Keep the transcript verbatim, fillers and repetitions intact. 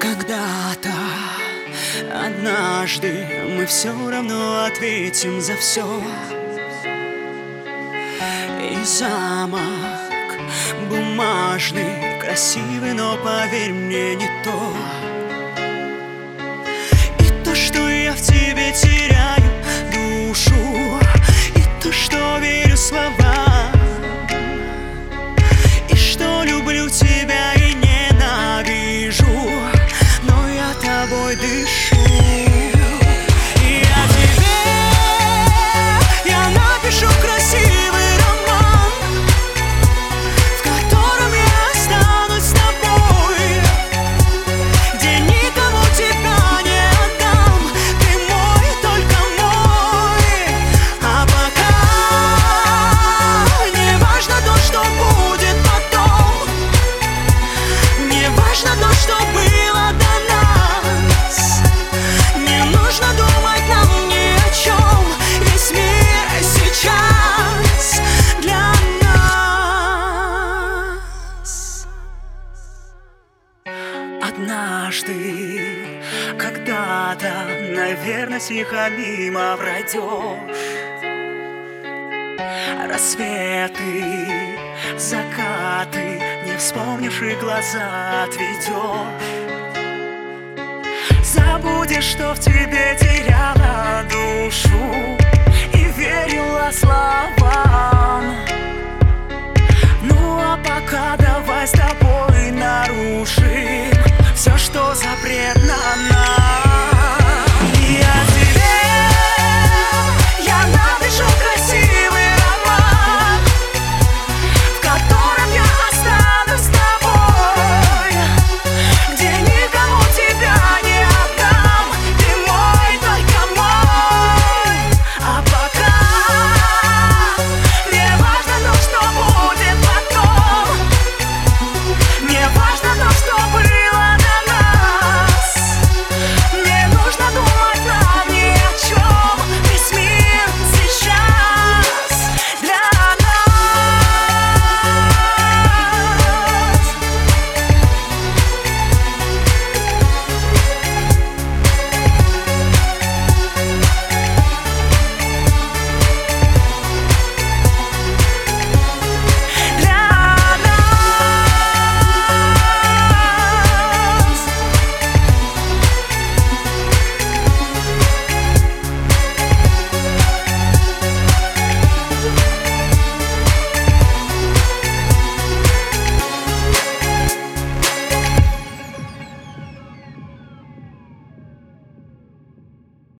Когда-то, однажды мы все равно ответим за все. И замок бумажный, красивый, но поверь мне, не то. И то, что я в тебе теряю душу, и то, что верю словам, и что люблю тебя и ненавижу, но я тобой дышу. И я тебе, я напишу красивый роман, в котором я останусь с тобой, где никому тебя не отдам, ты мой, только мой. А пока не важно то, что будет потом, не важно то, что было до нас. Не нужно думать нам ни о чем, весь мир сейчас для нас. Однажды, когда-то, наверное, тихо мимо пройдешь. Рассветы, закаты, не вспомнивши глаза отведешь. Забудешь, что в тебе теряла душу.